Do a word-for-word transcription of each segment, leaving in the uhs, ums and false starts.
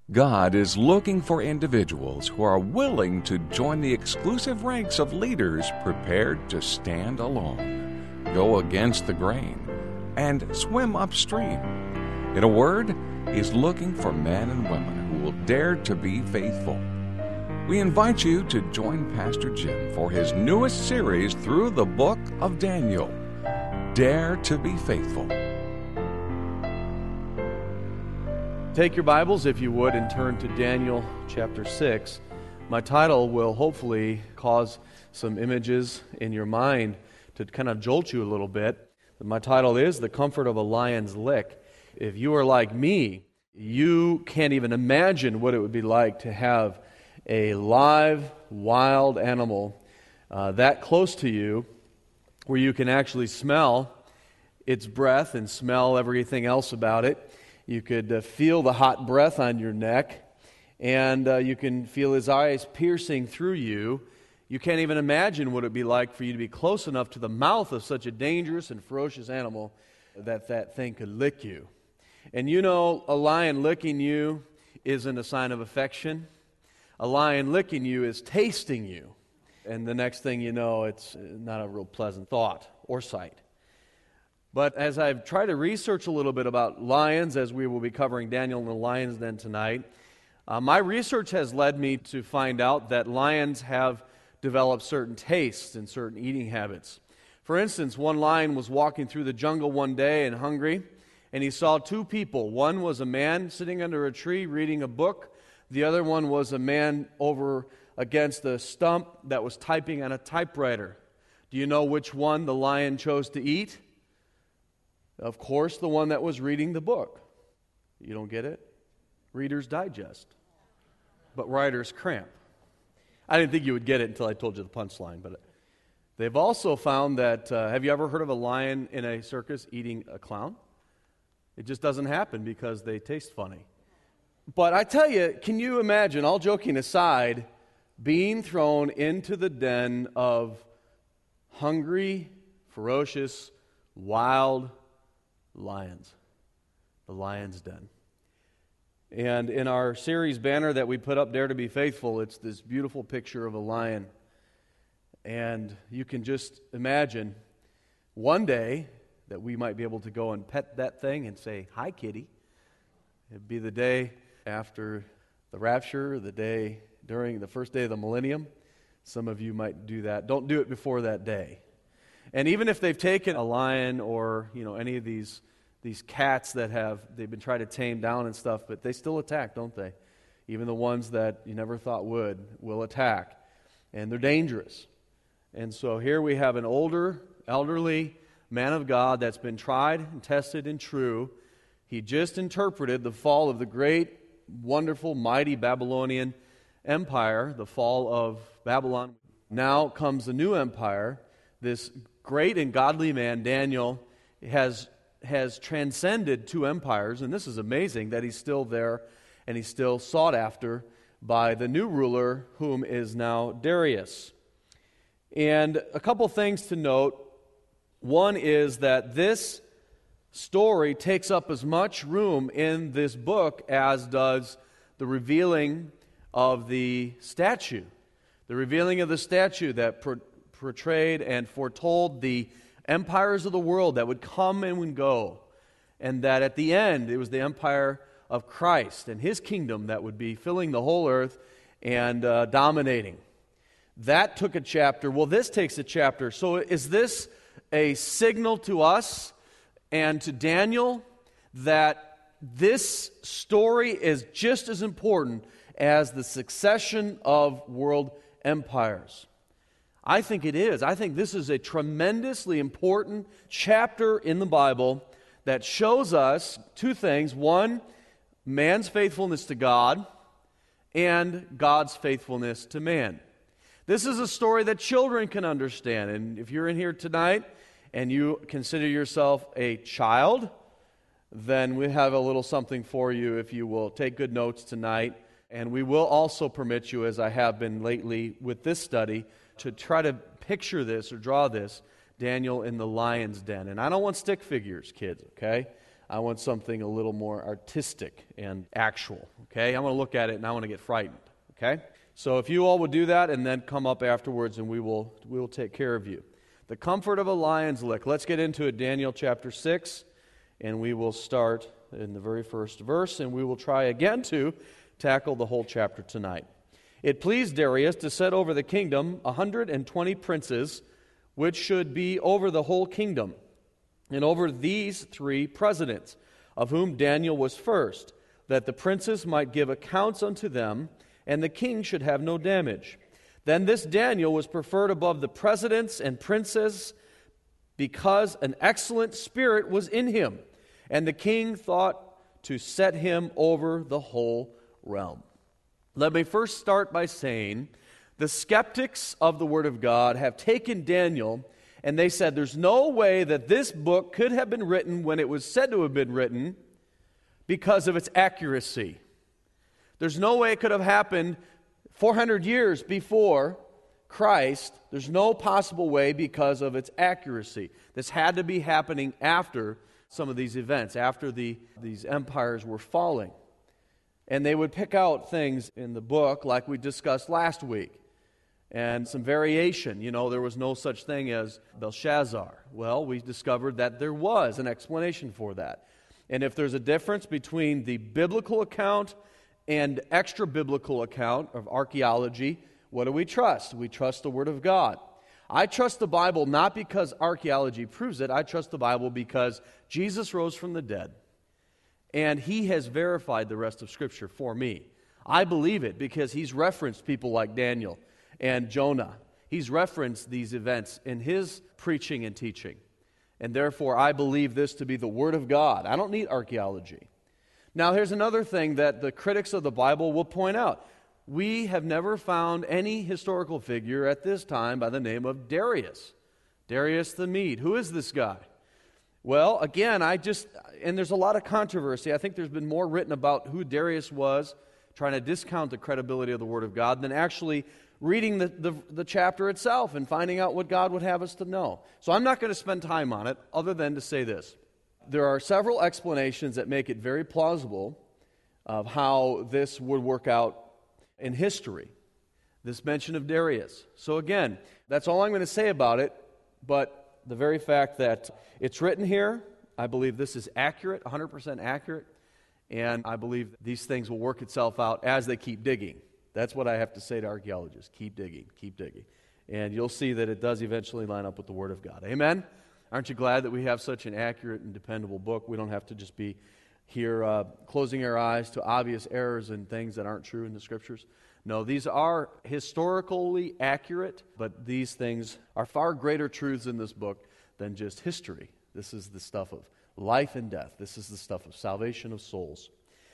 God is looking for individuals who are willing to join the exclusive ranks of leaders prepared to stand alone, go against the grain, and swim upstream. In a word, He's looking for men and women who will dare to be faithful. We invite you to join Pastor Jim for his newest series through the book of Daniel, Dare to be Faithful. Take your Bibles, if you would, and turn to Daniel chapter six. My title will hopefully cause some images in your mind to kind of jolt you a little bit. My title is The Comfort of a Lion's Lick. If you are like me, you can't even imagine what it would be like to have a live, wild animal uh, that close to you where you can actually smell its breath and smell everything else about it. You could uh, feel the hot breath on your neck, and uh, you can feel his eyes piercing through you. You can't even imagine what it would be like for you to be close enough to the mouth of such a dangerous and ferocious animal that that thing could lick you. And you know, a lion licking you isn't a sign of affection. A lion licking you is tasting you. And the next thing you know, it's not a real pleasant thought or sight. But as I've tried to research a little bit about lions, as we will be covering Daniel and the lion's den tonight, uh, my research has led me to find out that lions have developed certain tastes and certain eating habits. For instance, one lion was walking through the jungle one day and hungry, and he saw two people. One was a man sitting under a tree reading a book. The other one was a man over against a stump that was typing on a typewriter. Do you know which one the lion chose to eat? Of course, the one that was reading the book. You don't get it? Reader's Digest. But writer's cramp. I didn't think you would get it until I told you the punchline. But they've also found that, uh, have you ever heard of a lion in a circus eating a clown? It just doesn't happen because they taste funny. But I tell you, can you imagine, all joking aside, being thrown into the den of hungry, ferocious, wild lions, the lion's den. And in our series banner that we put up, Dare to be Faithful, it's this beautiful picture of a lion. And you can just imagine one day that we might be able to go and pet that thing and say, "Hi, kitty." It'd be the day after the rapture, the day during the first day of the millennium. Some of you might do that. Don't do it before that day. And even if they've taken a lion or, you know, any of these these cats that have, they've been trying to tame down and stuff, but they still attack, don't they? Even the ones that you never thought would, will attack. And they're dangerous. And so here we have an older, elderly man of God that's been tried and tested and true. He just interpreted the fall of the great, wonderful, mighty Babylonian Empire, the fall of Babylon. Now comes a new empire. This great and godly man, Daniel, has, has transcended two empires, and this is amazing that he's still there and he's still sought after by the new ruler, whom is now Darius. And a couple things to note. One is that this story takes up as much room in this book as does the revealing of the statue. The revealing of the statue that pro- portrayed and foretold the empires of the world that would come and would go. And that at the end, it was the empire of Christ and His kingdom that would be filling the whole earth and uh, dominating. That took a chapter. Well, this takes a chapter. So is this a signal to us and to Daniel that this story is just as important as the succession of world empires? I think it is. I think this is a tremendously important chapter in the Bible that shows us two things. One, man's faithfulness to God, and God's faithfulness to man. This is a story that children can understand. And if you're in here tonight and you consider yourself a child, then we have a little something for you if you will take good notes tonight. And we will also permit you, as I have been lately with this study, to try to picture this or draw this, Daniel in the lion's den. And I don't want stick figures, kids, okay? I want something a little more artistic and actual, okay? I want to look at it and I want to get frightened, okay? So if you all would do that and then come up afterwards and we will we will take care of you. The comfort of a lion's lick. Let's get into it, Daniel chapter six, and we will start in the very first verse, and we will try again to tackle the whole chapter tonight. It pleased Darius to set over the kingdom a hundred and twenty princes, which should be over the whole kingdom, and over these three presidents, of whom Daniel was first, that the princes might give accounts unto them, and the king should have no damage. Then this Daniel was preferred above the presidents and princes, because an excellent spirit was in him, and the king thought to set him over the whole realm. Let me first start by saying the skeptics of the Word of God have taken Daniel and they said there's no way that this book could have been written when it was said to have been written because of its accuracy. There's no way it could have happened four hundred years before Christ. There's no possible way because of its accuracy. This had to be happening after some of these events, after the these empires were falling. And they would pick out things in the book like we discussed last week. And some variation. You know, there was no such thing as Belshazzar. Well, we discovered that there was an explanation for that. And if there's a difference between the biblical account and extra-biblical account of archaeology, what do we trust? We trust the Word of God. I trust the Bible not because archaeology proves it. I trust the Bible because Jesus rose from the dead. And He has verified the rest of Scripture for me. I believe it because He's referenced people like Daniel and Jonah. He's referenced these events in His preaching and teaching. And therefore, I believe this to be the Word of God. I don't need archaeology. Now, here's another thing that the critics of the Bible will point out. We have never found any historical figure at this time by the name of Darius. Darius the Mede. Who is this guy? Well, again, I just, and there's a lot of controversy. I think there's been more written about who Darius was, trying to discount the credibility of the Word of God, than actually reading the, the, the chapter itself and finding out what God would have us to know. So I'm not going to spend time on it other than to say this. There are several explanations that make it very plausible of how this would work out in history, this mention of Darius. So again, that's all I'm going to say about it, but the very fact that it's written here, I believe this is accurate, one hundred percent accurate, and I believe these things will work itself out as they keep digging. That's what I have to say to archaeologists. Keep digging, keep digging. And you'll see that it does eventually line up with the Word of God. Amen? Aren't you glad that we have such an accurate and dependable book? We don't have to just be here uh, closing our eyes to obvious errors and things that aren't true in the Scriptures. No, these are historically accurate, but these things are far greater truths in this book than just history. This is the stuff of life and death. This is the stuff of salvation of souls.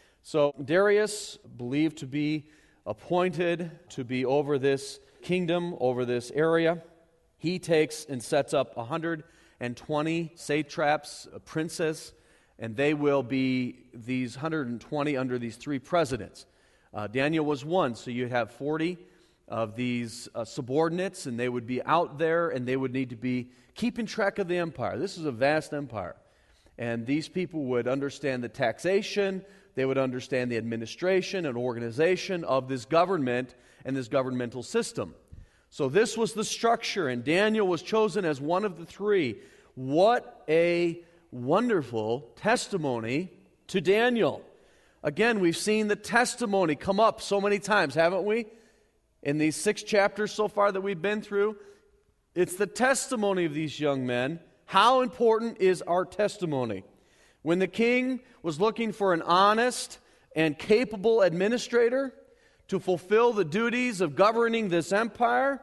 So Darius, believed to be appointed to be over this kingdom, over this area, he takes and sets up one hundred twenty satraps, princes, and they will be these one hundred twenty under these three presidents. Uh, Daniel was one, so you have forty of these uh, subordinates, and they would be out there, and they would need to be keeping track of the empire. This is a vast empire. And these people would understand the taxation, they would understand the administration and organization of this government and this governmental system. So this was the structure, and Daniel was chosen as one of the three. What a wonderful testimony to Daniel. Again, we've seen the testimony come up so many times, haven't we? In these six chapters so far that we've been through, it's the testimony of these young men. How important is our testimony? When the king was looking for an honest and capable administrator to fulfill the duties of governing this empire,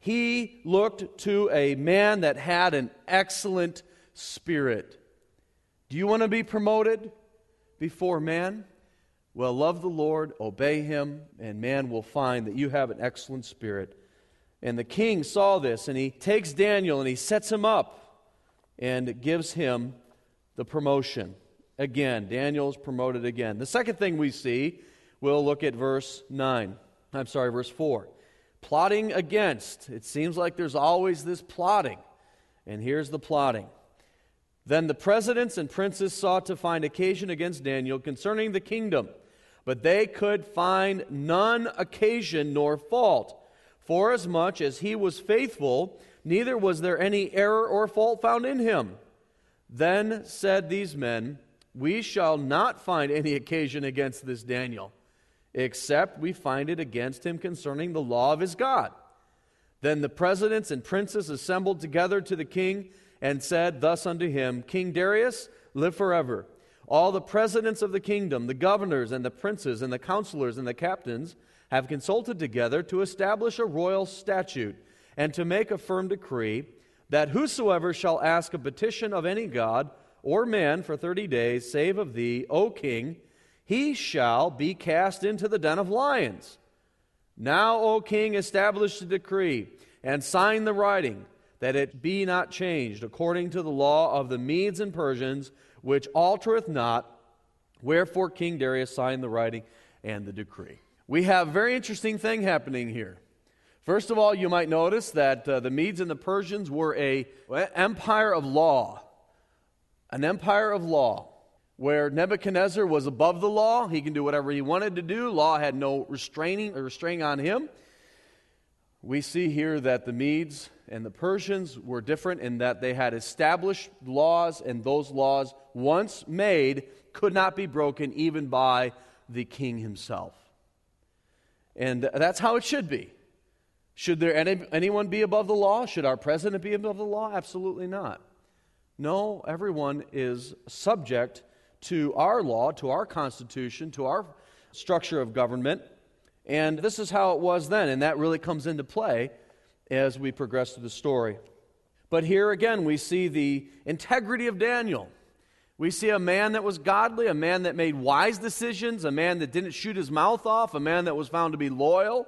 he looked to a man that had an excellent spirit. Do you want to be promoted before man? Well, love the Lord, obey Him, and man will find that you have an excellent spirit. And the king saw this, and he takes Daniel and he sets him up and gives him the promotion. Again, Daniel is promoted again. The second thing we see, we'll look at verse nine. I'm sorry, verse four. Plotting against. It seems like there's always this plotting. And here's the plotting. Then the presidents and princes sought to find occasion against Daniel concerning the kingdom, but they could find none occasion nor fault, forasmuch as he was faithful, neither was there any error or fault found in him. Then said these men, We shall not find any occasion against this Daniel, except we find it against him concerning the law of his God. Then the presidents and princes assembled together to the king, and said thus unto him, King Darius, live forever. All the presidents of the kingdom, the governors and the princes and the counselors and the captains have consulted together to establish a royal statute and to make a firm decree that whosoever shall ask a petition of any god or man for thirty days, save of thee, O king, he shall be cast into the den of lions. Now, O king, establish the decree and sign the writing, that it be not changed according to the law of the Medes and Persians, which altereth not. Wherefore King Darius signed the writing and the decree. We have a very interesting thing happening here. First of all, you might notice that uh, the Medes and the Persians were a well, empire of law. An empire of law. Where Nebuchadnezzar was above the law, he can do whatever he wanted to do. Law had no restraining or restraining on him. We see here that the Medes and the Persians were different in that they had established laws, and those laws, once made, could not be broken even by the king himself. And that's how it should be. Should there any, anyone be above the law? Should our president be above the law? Absolutely not. No, everyone is subject to our law, to our constitution, to our structure of government. And this is how it was then, and that really comes into play as we progress through the story. But here again, we see the integrity of Daniel. We see a man that was godly, a man that made wise decisions, a man that didn't shoot his mouth off, a man that was found to be loyal,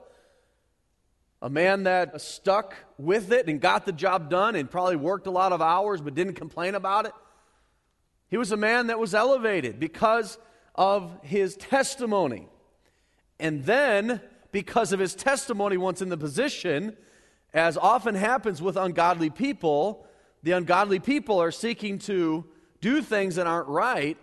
a man that stuck with it and got the job done and probably worked a lot of hours but didn't complain about it. He was a man that was elevated because of his testimony. And then, because of his testimony, once in the position, as often happens with ungodly people, the ungodly people are seeking to do things that aren't right.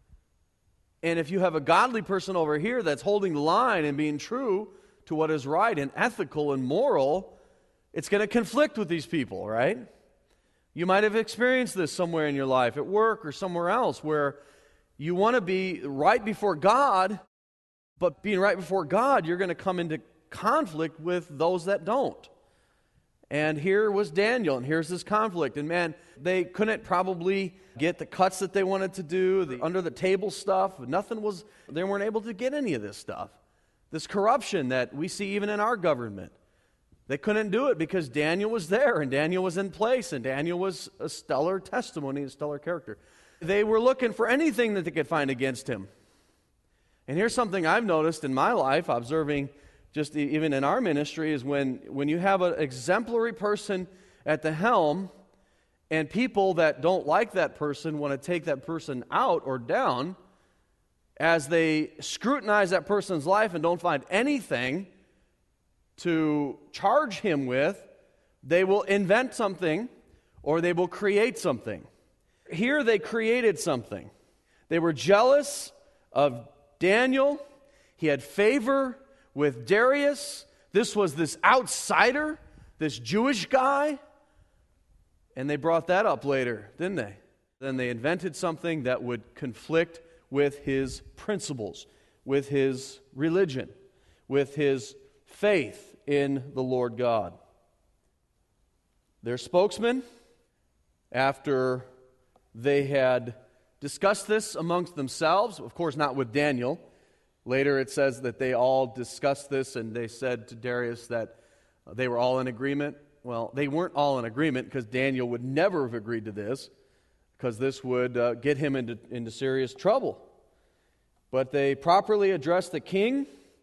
And if you have a godly person over here that's holding the line and being true to what is right and ethical and moral, it's going to conflict with these people, right? You might have experienced this somewhere in your life, at work or somewhere else, where you want to be right before God, but being right before God, you're going to come into conflict with those that don't. And here was Daniel, and here's this conflict. And man, they couldn't probably get the cuts that they wanted to do, the under the table stuff. Nothing was, they weren't able to get any of this stuff. This corruption that we see even in our government. They couldn't do it because Daniel was there, and Daniel was in place, and Daniel was a stellar testimony, a stellar character. They were looking for anything that they could find against him. And here's something I've noticed in my life, observing just even in our ministry, is when, when you have an exemplary person at the helm, and people that don't like that person want to take that person out or down, as they scrutinize that person's life and don't find anything to charge him with, they will invent something or they will create something. Here they created something. They were jealous of Daniel. He had favor with Darius. This was this outsider, this Jewish guy. And they brought that up later, didn't they? Then they invented something that would conflict with his principles, with his religion, with his faith in the Lord God. Their spokesman, after they had discussed this amongst themselves, of course not with Daniel. Later it says that they all discussed this and they said to Darius that they were all in agreement. Well, they weren't all in agreement because Daniel would never have agreed to this, because this would uh, get him into, into serious trouble. But they properly addressed the king,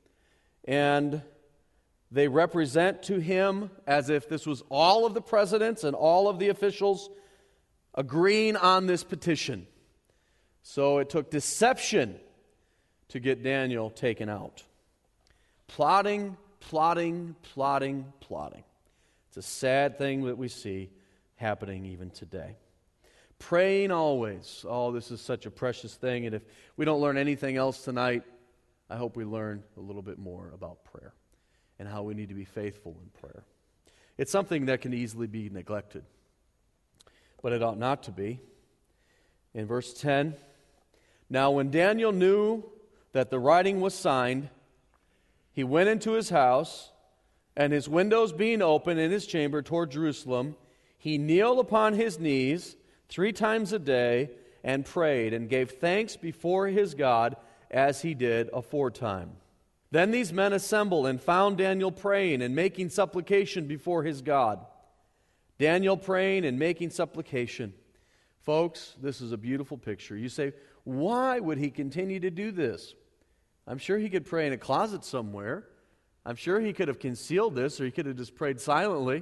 and they represent to him as if this was all of the presidents and all of the officials agreeing on this petition. So it took deception to get Daniel taken out. Plotting, plotting, plotting, plotting. It's a sad thing that we see happening even today. Praying always. Oh, this is such a precious thing. And if we don't learn anything else tonight, I hope we learn a little bit more about prayer and how we need to be faithful in prayer. It's something that can easily be neglected, but it ought not to be. In verse ten, now when Daniel knew that the writing was signed, he went into his house, and his windows being open in his chamber toward Jerusalem, he kneeled upon his knees three times a day and prayed and gave thanks before his God as he did aforetime. Then these men assembled and found Daniel praying and making supplication before his God. Daniel praying and making supplication. Folks, this is a beautiful picture. You say, why would he continue to do this? I'm sure he could pray in a closet somewhere. I'm sure he could have concealed this, or he could have just prayed silently.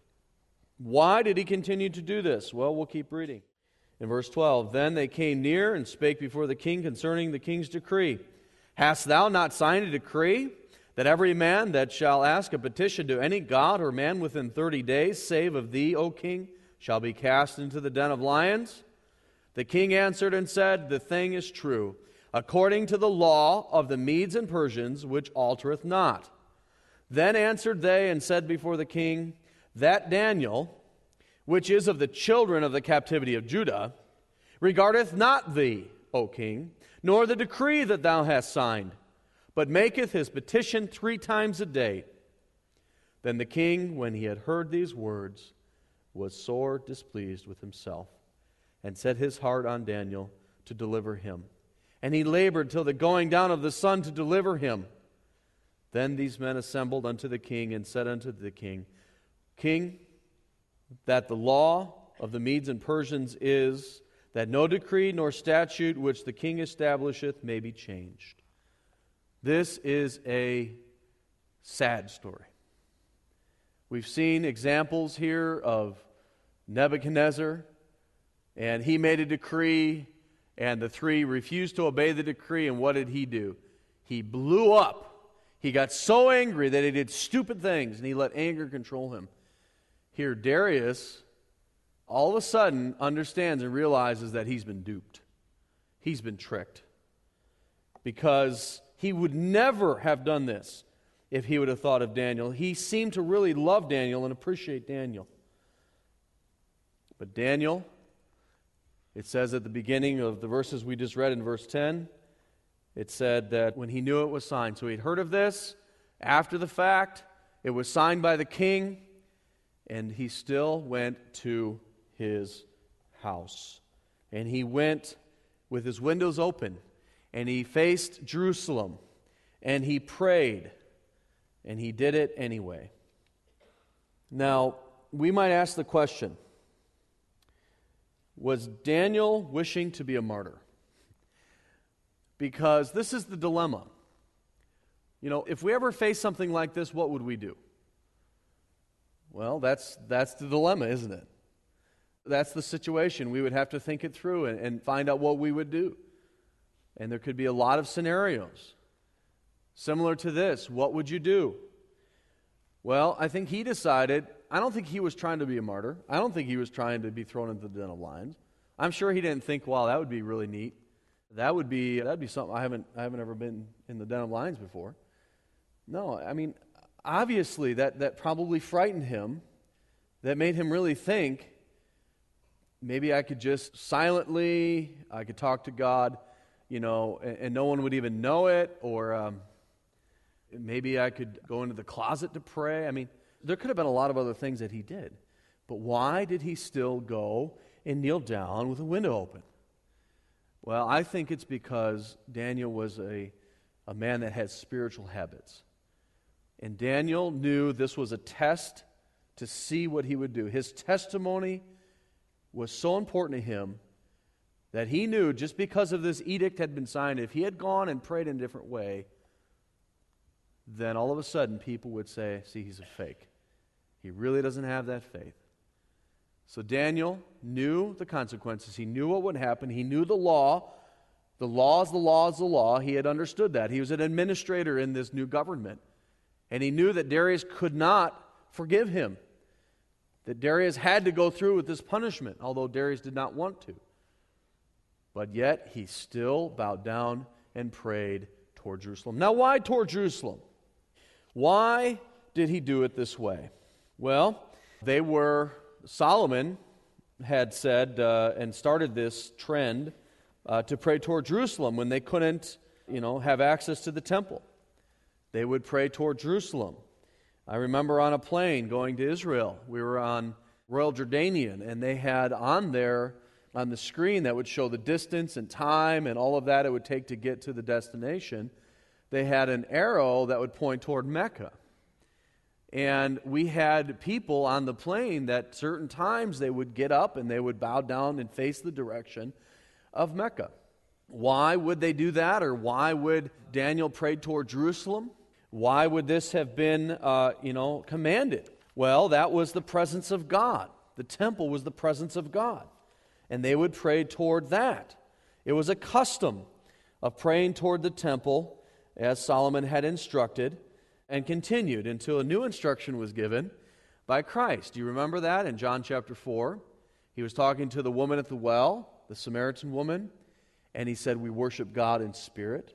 Why did he continue to do this? Well, we'll keep reading. In verse twelve, then they came near and spake before the king concerning the king's decree. Hast thou not signed a decree that every man that shall ask a petition to any god or man within thirty days, save of thee, O king, shall be cast into the den of lions? The king answered and said, the thing is true, according to the law of the Medes and Persians, which altereth not. Then answered they and said before the king, that Daniel, which is of the children of the captivity of Judah, regardeth not thee, O king, nor the decree that thou hast signed, but maketh his petition three times a day. Then the king, when he had heard these words, was sore displeased with himself, and set his heart on Daniel to deliver him. And he labored till the going down of the sun to deliver him. Then these men assembled unto the king, and said unto the king, King, that the law of the Medes and Persians is that no decree nor statute which the king establisheth may be changed. This is a sad story. We've seen examples here of Nebuchadnezzar, and he made a decree, and the three refused to obey the decree, and what did he do? He blew up. He got so angry that he did stupid things, and he let anger control him. Here, Darius, all of a sudden, understands and realizes that he's been duped. He's been tricked. Because he would never have done this if he would have thought of Daniel. He seemed to really love Daniel and appreciate Daniel. But Daniel, it says at the beginning of the verses we just read in verse ten, it said that when he knew it was signed. So he'd heard of this after the fact. It was signed by the king. And he still went to his house. And he went with his windows open. And he faced Jerusalem. And he prayed. And he did it anyway. Now, we might ask the question, was Daniel wishing to be a martyr? Because this is the dilemma. You know, if we ever face something like this, what would we do? Well, that's that's the dilemma, isn't it? That's the situation. We would have to think it through and, and find out what we would do. And there could be a lot of scenarios. Similar to this, what would you do? Well, I think he decided, I don't think he was trying to be a martyr. I don't think he was trying to be thrown into the den of lions. I'm sure he didn't think, wow, that would be really neat. That would be that'd be something I haven't I haven't ever been in the den of lions before. No, I mean, obviously, that, that probably frightened him. That made him really think, maybe I could just silently, I could talk to God, you know, and, and no one would even know it, or um, maybe I could go into the closet to pray. I mean, there could have been a lot of other things that he did. But why did he still go and kneel down with a window open? Well, I think it's because Daniel was a, a man that had spiritual habits. And Daniel knew this was a test to see what he would do. His testimony was so important to him that he knew just because of this edict had been signed, if he had gone and prayed in a different way, then all of a sudden people would say, see, he's a fake. He really doesn't have that faith. So Daniel knew the consequences. He knew what would happen. He knew the law. The law is the law is the law. He had understood that. He was an administrator in this new government. And he knew that Darius could not forgive him. that Darius had to go through with this punishment, although Darius did not want to. But yet he still bowed down and prayed toward Jerusalem. Now, why toward Jerusalem? Why did he do it this way? Well, they were, Solomon had said uh, and started this trend uh, to pray toward Jerusalem when they couldn't, you know, have access to the temple. They would pray toward Jerusalem. I remember on a plane going to Israel, we were on Royal Jordanian, and they had on there, on the screen that would show the distance and time and all of that it would take to get to the destination, they had an arrow that would point toward Mecca. And we had people on the plane that certain times they would get up and they would bow down and face the direction of Mecca. Why would they do that? Or why would Daniel pray toward Jerusalem? Why would this have been, uh, you know, commanded? Well, that was the presence of God. The temple was the presence of God. And they would pray toward that. It was a custom of praying toward the temple as Solomon had instructed, and continued until a new instruction was given by Christ. Do you remember that in John chapter four? He was talking to the woman at the well, the Samaritan woman, and he said, we worship God in spirit.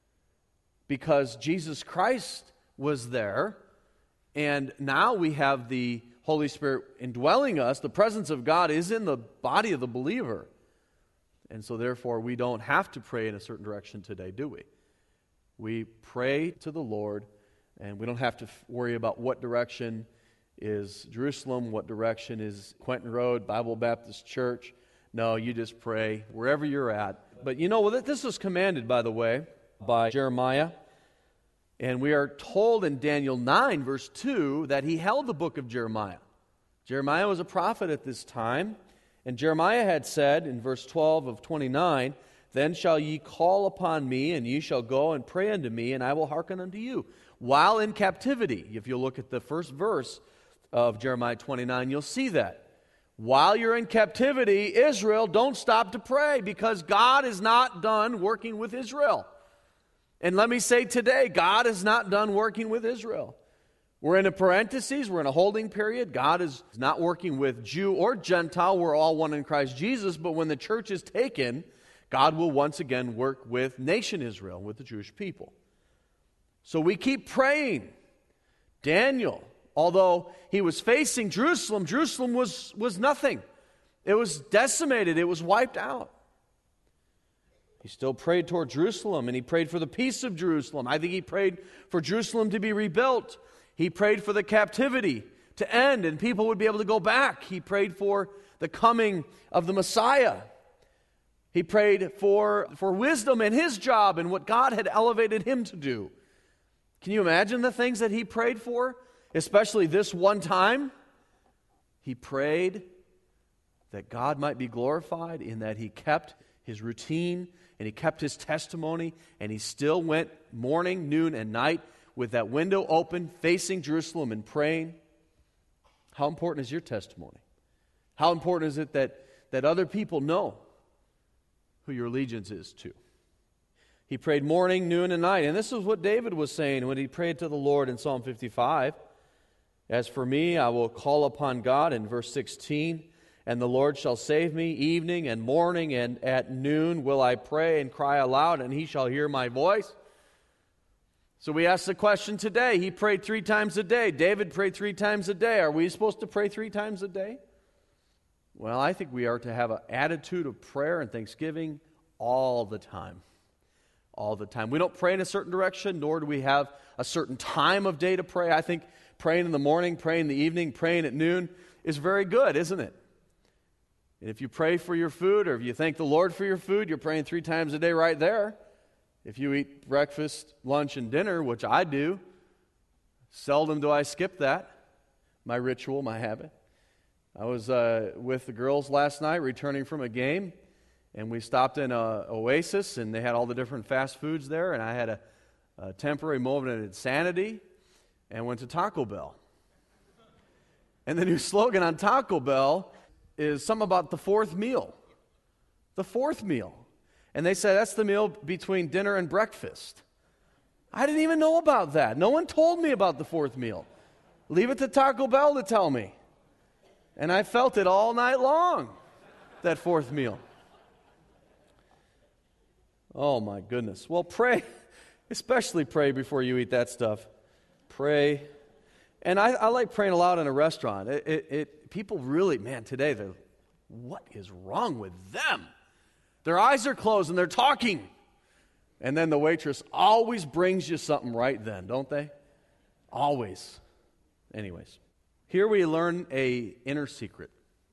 Because Jesus Christ was there, and now we have the Holy Spirit indwelling us. The presence of God is in the body of the believer. And so therefore we don't have to pray in a certain direction today, do we? We pray to the Lord, and we don't have to f- worry about what direction is Jerusalem, what direction is Quentin Road, Bible Baptist Church. No, you just pray wherever you're at. But you know, this was commanded, by the way, by Jeremiah. And we are told in Daniel nine, verse two, that he held the book of Jeremiah. Jeremiah was a prophet at this time. And Jeremiah had said in verse twelve of twenty-nine, then shall ye call upon me, and ye shall go and pray unto me, and I will hearken unto you. While in captivity, if you look at the first verse of Jeremiah twenty-nine, you'll see that. While you're in captivity, Israel, don't stop to pray, because God is not done working with Israel. And let me say today, God is not done working with Israel. We're in a parenthesis, we're in a holding period. God is not working with Jew or Gentile. We're all one in Christ Jesus. But when the church is taken, God will once again work with nation Israel, with the Jewish people. So we keep praying. Daniel, although he was facing Jerusalem, Jerusalem was, was nothing. It was decimated. It was wiped out. He still prayed toward Jerusalem, and he prayed for the peace of Jerusalem. I think he prayed for Jerusalem to be rebuilt. He prayed for the captivity to end, and people would be able to go back. He prayed for the coming of the Messiah. He prayed for, for wisdom in his job and what God had elevated him to do. Can you imagine the things that he prayed for? Especially this one time. He prayed that God might be glorified in that he kept his routine and he kept his testimony, and he still went morning, noon, and night with that window open, facing Jerusalem and praying. How important is your testimony? How important is it that, that other people know who your allegiance is to? He prayed morning, noon, and night. And this is what David was saying when he prayed to the Lord in Psalm fifty-five. As for me, I will call upon God, in verse sixteen, and the Lord shall save me evening and morning, and at noon will I pray and cry aloud, and he shall hear my voice. So we ask the question today. He prayed three times a day. David prayed three times a day. Are we supposed to pray three times a day? Well, I think we are to have an attitude of prayer and thanksgiving all the time. All the time. We don't pray in a certain direction, nor do we have a certain time of day to pray. I think praying in the morning, praying in the evening, praying at noon is very good, isn't it? And if you pray for your food, or if you thank the Lord for your food, you're praying three times a day right there. If you eat breakfast, lunch, and dinner, which I do, seldom do I skip that. My ritual, my habit. I was uh, with the girls last night returning from a game, and we stopped in a Oasis, and they had all the different fast foods there, and I had a, a temporary moment of insanity and went to Taco Bell. And the new slogan on Taco Bell is something about the fourth meal. The fourth meal. And they said that's the meal between dinner and breakfast. I didn't even know about that. No one told me about the fourth meal. Leave it to Taco Bell to tell me. And I felt it all night long, that fourth meal. Oh my goodness. Well, pray, especially pray before you eat that stuff. Pray. And I, I like praying aloud in a restaurant. It, it, it, people really, man, today, they're, what is wrong with them? Their eyes are closed and they're talking. And then the waitress always brings you something right then, don't they? Always. Anyways, here we learn a inner secret.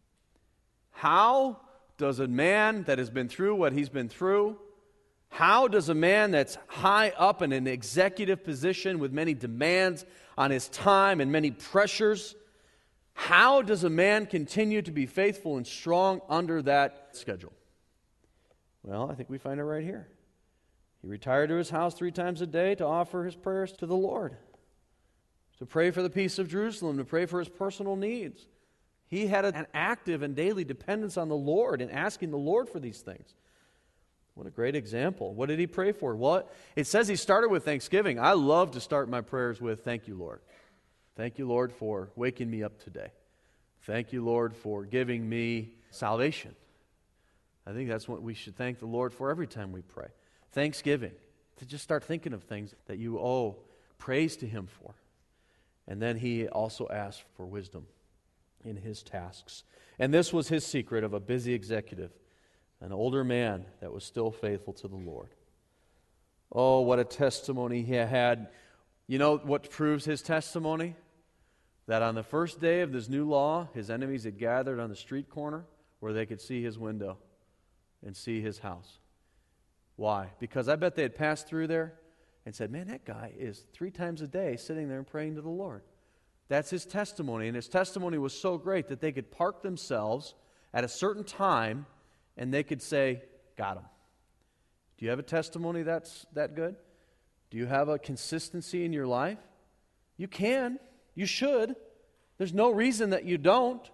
How does a man that has been through what he's been through, how does a man that's high up in an executive position with many demands on his time and many pressures, how does a man continue to be faithful and strong under that schedule? Well, I think we find it right here. He retired to his house three times a day to offer his prayers to the Lord, to pray for the peace of Jerusalem, to pray for his personal needs. He had an active and daily dependence on the Lord and asking the Lord for these things. What a great example. What did he pray for? Well, it says he started with thanksgiving. I love to start my prayers with, thank you, Lord. Thank you, Lord, for waking me up today. Thank you, Lord, for giving me salvation. I think that's what we should thank the Lord for every time we pray. Thanksgiving. To just start thinking of things that you owe praise to him for. And then he also asked for wisdom in his tasks. And this was his secret of a busy executive. An older man that was still faithful to the Lord. Oh, what a testimony he had. You know what proves his testimony? That on the first day of this new law, his enemies had gathered on the street corner where they could see his window and see his house. Why? Because I bet they had passed through there and said, man, that guy is three times a day sitting there and praying to the Lord. That's his testimony. And his testimony was so great that they could park themselves at a certain time and they could say, got him. Do you have a testimony that's that good? Do you have a consistency in your life? You can. You should. There's no reason that you don't.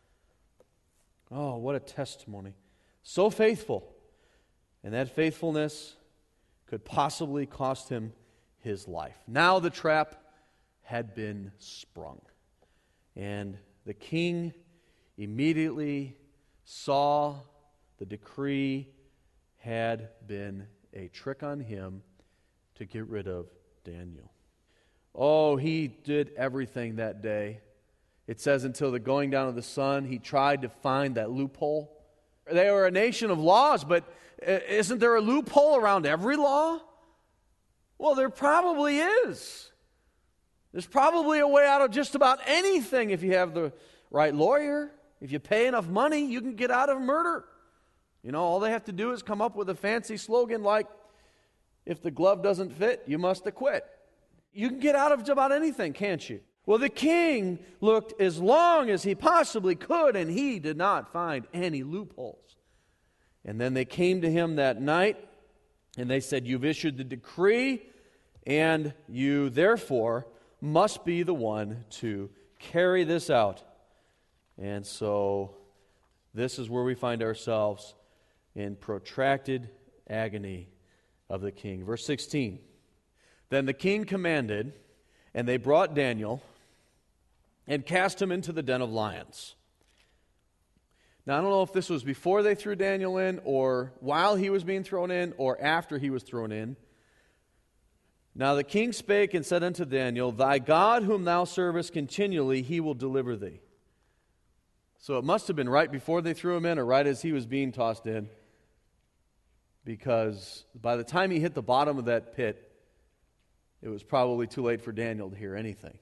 Oh, what a testimony. So faithful. And that faithfulness could possibly cost him his life. Now the trap had been sprung. And the king immediately saw the decree had been a trick on him to get rid of Daniel. Oh, he did everything that day. It says until the going down of the sun, he tried to find that loophole. They were a nation of laws, but isn't there a loophole around every law? Well, there probably is. There's probably a way out of just about anything if you have the right lawyer. If you pay enough money, you can get out of murder. You know, all they have to do is come up with a fancy slogan like, if the glove doesn't fit, you must acquit. You can get out of just about anything, can't you? Well, the king looked as long as he possibly could, and he did not find any loopholes. And then they came to him that night, and they said, you've issued the decree, and you therefore must be the one to carry this out. And so this is where we find ourselves in protracted agony of the king. Verse sixteen. Then the king commanded, and they brought Daniel and cast him into the den of lions. Now, I don't know if this was before they threw Daniel in, or while he was being thrown in, or after he was thrown in. Now the king spake and said unto Daniel, thy God whom thou servest continually, he will deliver thee. So it must have been right before they threw him in, or right as he was being tossed in. Because by the time he hit the bottom of that pit, it was probably too late for Daniel to hear anything.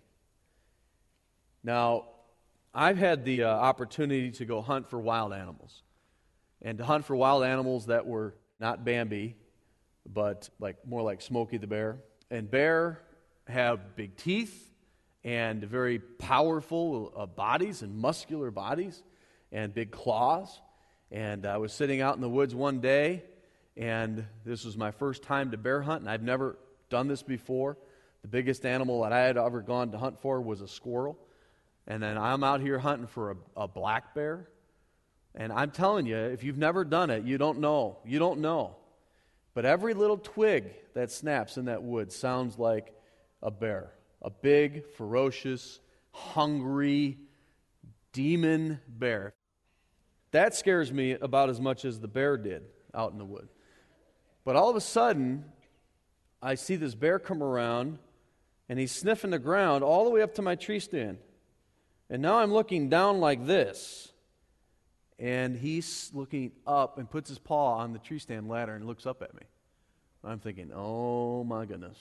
Now, I've had the uh, opportunity to go hunt for wild animals. And to hunt for wild animals that were not Bambi, but like more like Smokey the Bear. And bear have big teeth and very powerful uh, bodies and muscular bodies and big claws. And I was sitting out in the woods one day, and this was my first time to bear hunt, and I've never done this before. The biggest animal that I had ever gone to hunt for was a squirrel. And then I'm out here hunting for a, a black bear. And I'm telling you, if you've never done it, you don't know. You don't know. But every little twig that snaps in that wood sounds like a bear. A big, ferocious, hungry, demon bear. That scares me about as much as the bear did out in the wood. But all of a sudden, I see this bear come around, and he's sniffing the ground all the way up to my tree stand. And now I'm looking down like this, and he's looking up and puts his paw on the tree stand ladder and looks up at me. I'm thinking, oh my goodness.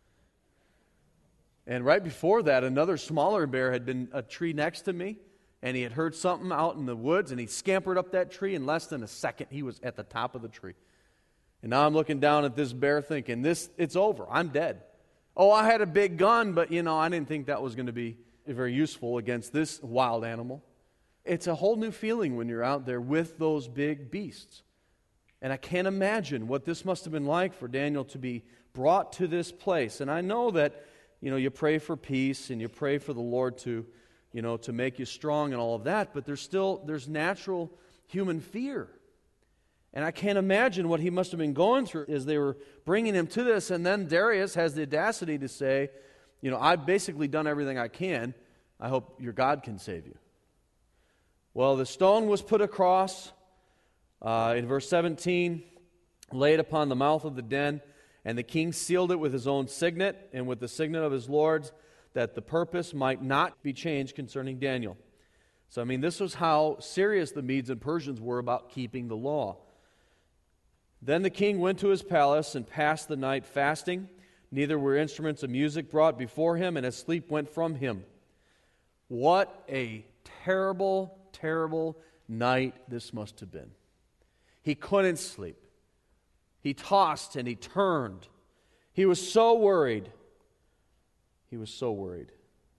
And right before that, another smaller bear had been a tree next to me, and he had heard something out in the woods, and he scampered up that tree. In less than a second, he was at the top of the tree. And now I'm looking down at this bear thinking, this, it's over. I'm dead. Oh, I had a big gun, but, you know, I didn't think that was going to be very useful against this wild animal. It's a whole new feeling when you're out there with those big beasts. And I can't imagine what this must have been like for Daniel to be brought to this place. And I know that, you know, you pray for peace and you pray for the Lord to, you know, to make you strong and all of that, but there's still, there's natural human fear. And I can't imagine what he must have been going through as they were bringing him to this. And then Darius has the audacity to say, you know, I've basically done everything I can. I hope your God can save you. Well, the stone was put across, uh, in verse seventeen, laid upon the mouth of the den, and the king sealed it with his own signet and with the signet of his lords, that the purpose might not be changed concerning Daniel. So, I mean, this was how serious the Medes and Persians were about keeping the law. Then the king went to his palace and passed the night fasting. Neither were instruments of music brought before him, and his sleep went from him. What a terrible, terrible night this must have been. He couldn't sleep. He tossed and he turned. He was so worried. He was so worried.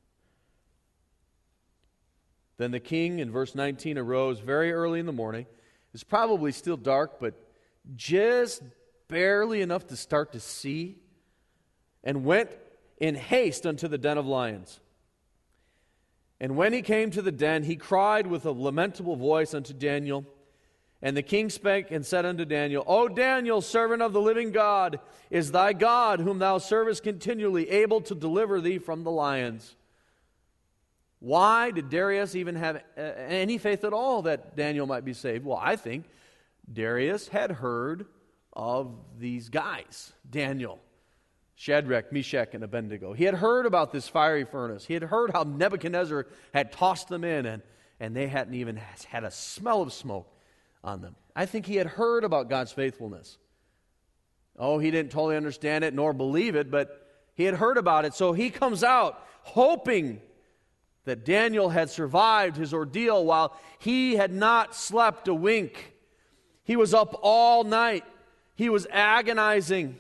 Then the king, in verse nineteen, arose very early in the morning. It's probably still dark, but just barely enough to start to see, and went in haste unto the den of lions. And when he came to the den, he cried with a lamentable voice unto Daniel. And the king spake and said unto Daniel, O Daniel, servant of the living God, is thy God, whom thou servest continually, able to deliver thee from the lions? Why did Darius even have any faith at all that Daniel might be saved? Well, I think Darius had heard of these guys, Daniel, Shadrach, Meshach, and Abednego. He had heard about this fiery furnace. He had heard how Nebuchadnezzar had tossed them in, and, and they hadn't even had a smell of smoke on them. I think he had heard about God's faithfulness. Oh, he didn't totally understand it nor believe it, but he had heard about it. So he comes out hoping that Daniel had survived his ordeal while he had not slept a wink. He was up all night. He was agonizing.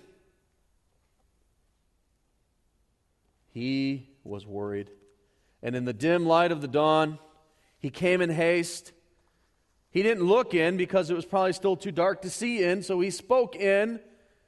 He was worried. And in the dim light of the dawn, he came in haste. He didn't look in because it was probably still too dark to see in, so he spoke in.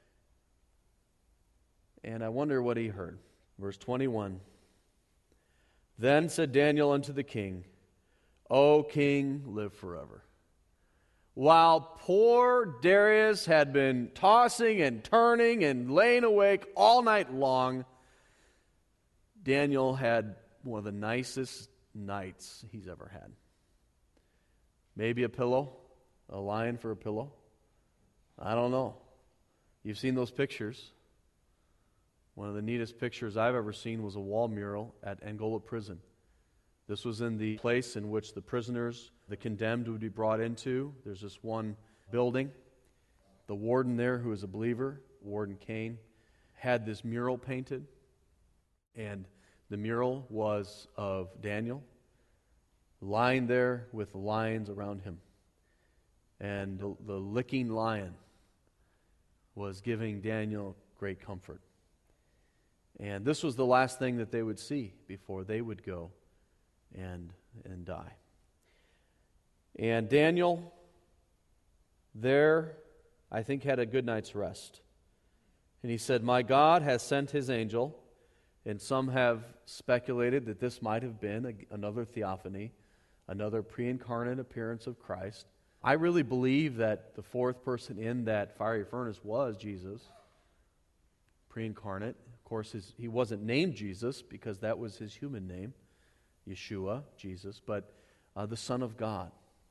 And I wonder what he heard. Verse twenty-one. Then said Daniel unto the king, O king, live forever. While poor Darius had been tossing and turning and laying awake all night long, Daniel had one of the nicest nights he's ever had. Maybe a pillow, a lion for a pillow. I don't know. You've seen those pictures. One of the neatest pictures I've ever seen was a wall mural at Angola Prison. This was in the place in which the prisoners, the condemned, would be brought into. There's this one building. The warden there, who is a believer, Warden Kane, had this mural painted. And the mural was of Daniel, lying there with the lions around him. And the, the licking lion was giving Daniel great comfort. And this was the last thing that they would see before they would go and, and die. And Daniel there, I think, had a good night's rest. And he said, My God has sent his angel. And some have speculated that this might have been a, another theophany, another pre-incarnate appearance of Christ. I really believe that the fourth person in that fiery furnace was Jesus, pre-incarnate. Of course, his, he wasn't named Jesus because that was his human name, Yeshua, Jesus. But uh, the Son of God,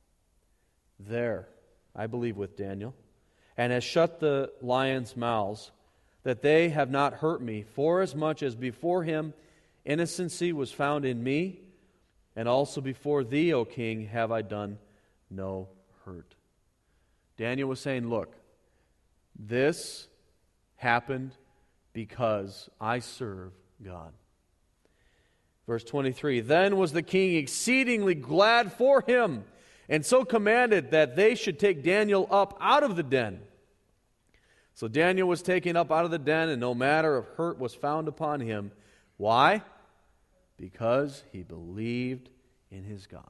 there, I believe with Daniel, and has shut the lions' mouths, that they have not hurt me, forasmuch as before him innocency was found in me, and also before thee, O king, have I done no hurt. Daniel was saying, look, this happened because I serve God. Verse twenty-three, then was the king exceedingly glad for him, and so commanded that they should take Daniel up out of the den. So Daniel was taken up out of the den, and no matter of hurt was found upon him. Why? Because he believed in his God.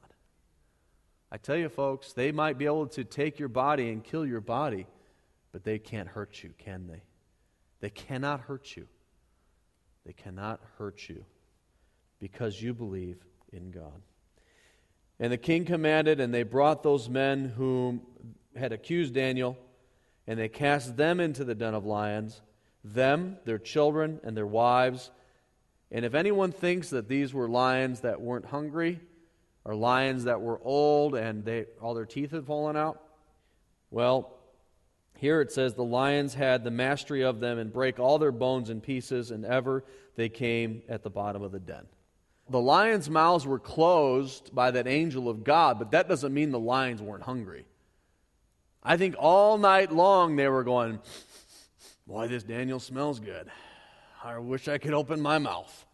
I tell you, folks, they might be able to take your body and kill your body, but they can't hurt you, can they? They cannot hurt you. They cannot hurt you because you believe in God. And the king commanded, and they brought those men whom had accused Daniel, and they cast them into the den of lions, them, their children, and their wives. And if anyone thinks that these were lions that weren't hungry, or lions that were old and they all their teeth had fallen out, well, here it says the lions had the mastery of them and break all their bones in pieces, and ever they came at the bottom of the den. The lions' mouths were closed by that angel of God, but that doesn't mean the lions weren't hungry. I think all night long they were going, boy, this Daniel smells good. I wish I could open my mouth.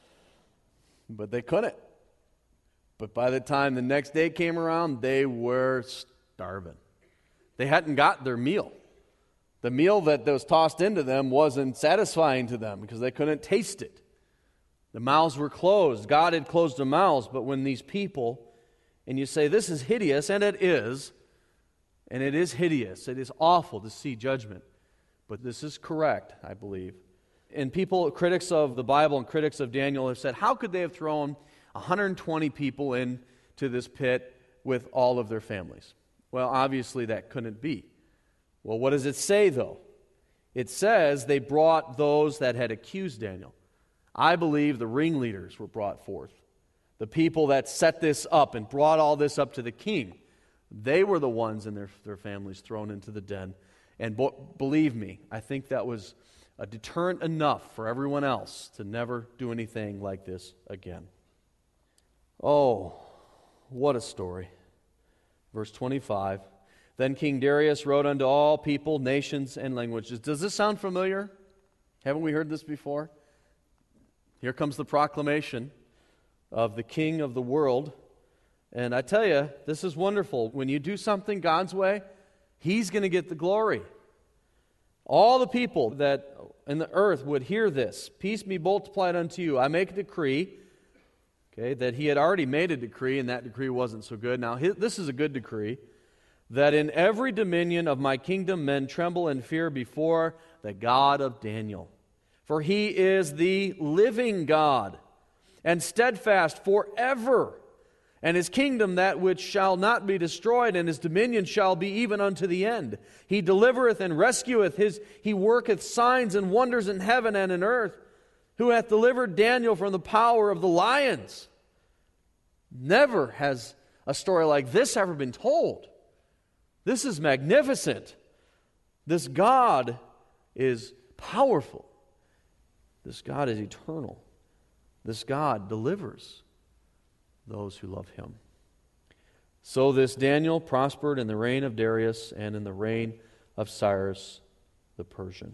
But they couldn't. But by the time the next day came around, they were starving. They hadn't got their meal. The meal that was tossed into them wasn't satisfying to them because they couldn't taste it. The mouths were closed. God had closed their mouths. But when these people, and you say, this is hideous, and it is, and it is hideous. It is awful to see judgment. But this is correct, I believe. And people, critics of the Bible and critics of Daniel have said, how could they have thrown one hundred twenty people into this pit with all of their families? Well, obviously that couldn't be. Well, what does it say, though? It says they brought those that had accused Daniel. I believe the ringleaders were brought forth. The people that set this up and brought all this up to the king. They were the ones and their, their families thrown into the den. And bo- believe me, I think that was a deterrent enough for everyone else to never do anything like this again. Oh, what a story. Verse twenty-five, then King Darius wrote unto all people, nations, and languages. Does this sound familiar? Haven't we heard this before? Here comes the proclamation of the King of the world. And I tell you, this is wonderful. When you do something God's way, He's going to get the glory. All the people that in the earth would hear this. Peace be multiplied unto you. I make a decree. Okay, that he had already made a decree, and that decree wasn't so good. Now, his, this is a good decree. That in every dominion of my kingdom men tremble and fear before the God of Daniel. For he is the living God, and steadfast forever. And his kingdom that which shall not be destroyed, and his dominion shall be even unto the end. He delivereth and rescueth, his, he worketh signs and wonders in heaven and in earth, who hath delivered Daniel from the power of the lions. Never has a story like this ever been told. This is magnificent. This God is powerful. This God is eternal. This God delivers those who love Him. So this Daniel prospered in the reign of Darius and in the reign of Cyrus the Persian.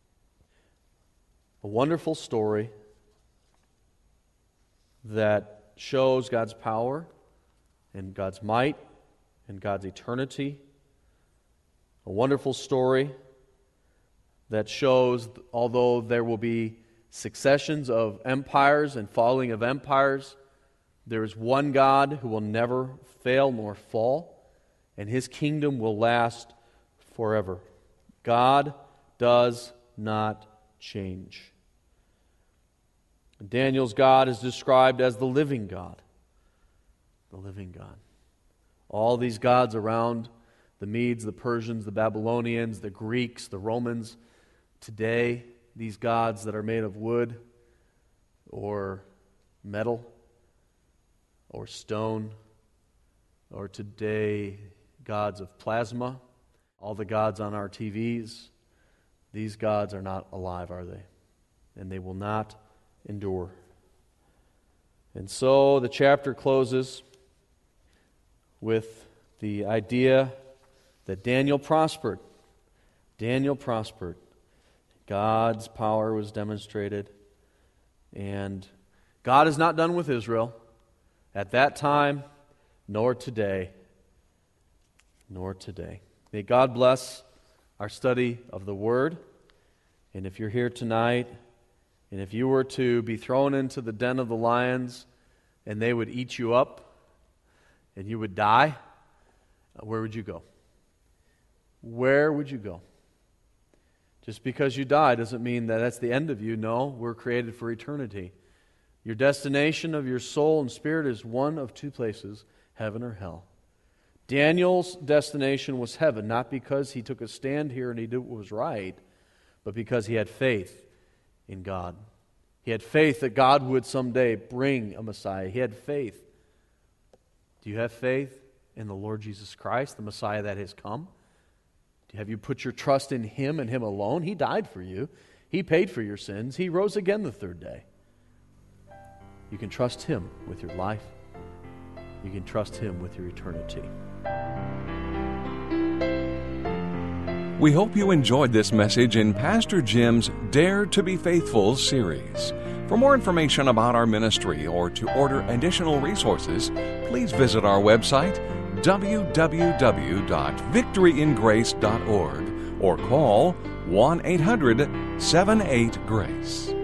A wonderful story that shows God's power and God's might and God's eternity. A wonderful story that shows, although there will be successions of empires and falling of empires, there is one God who will never fail nor fall, and His kingdom will last forever. God does not change. Daniel's God is described as the living God. The living God. All these gods around, the Medes, the Persians, the Babylonians, the Greeks, the Romans, today, these gods that are made of wood or metal or stone, or today gods of plasma, all the gods on our T Vs. These gods are not alive, are they? And they will not endure. And so the chapter closes with the idea that Daniel prospered. Daniel prospered. God's power was demonstrated. And God is not done with Israel at that time, nor today, nor today. May God bless our study of the Word. And if you're here tonight, and if you were to be thrown into the den of the lions, and they would eat you up, and you would die, where would you go? Where would you go? Just because you die doesn't mean that that's the end of you. No, we're created for eternity. Your destination of your soul and spirit is one of two places, heaven or hell. Daniel's destination was heaven, not because he took a stand here and he did what was right, but because he had faith in God. He had faith that God would someday bring a Messiah. He had faith. Do you have faith in the Lord Jesus Christ, the Messiah that has come? Have you put your trust in Him and Him alone? He died for you. He paid for your sins. He rose again the third day. You can trust Him with your life. You can trust Him with your eternity. We hope you enjoyed this message in Pastor Jim's Dare to be Faithful series. For more information about our ministry or to order additional resources, please visit our website, w w w dot victory in grace dot org, or call one eight hundred seven eight GRACE.